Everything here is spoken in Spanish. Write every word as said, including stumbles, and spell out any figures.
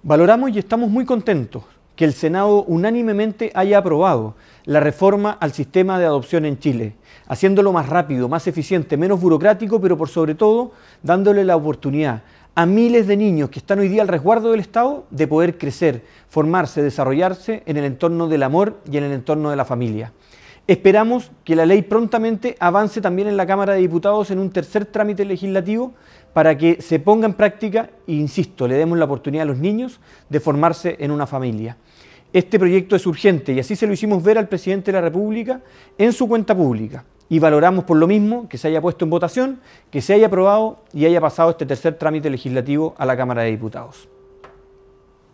Valoramos y estamos muy contentos que el Senado unánimemente haya aprobado la reforma al sistema de adopción en Chile, haciéndolo más rápido, más eficiente, menos burocrático, pero por sobre todo dándole la oportunidad a miles de niños que están hoy día al resguardo del Estado de poder crecer, formarse, desarrollarse en el entorno del amor y en el entorno de la familia. Esperamos que la ley prontamente avance también en la Cámara de Diputados en un tercer trámite legislativo para que se ponga en práctica e, insisto, le demos la oportunidad a los niños de formarse en una familia. Este proyecto es urgente y así se lo hicimos ver al presidente de la República en su cuenta pública y valoramos por lo mismo que se haya puesto en votación, que se haya aprobado y haya pasado este tercer trámite legislativo a la Cámara de Diputados.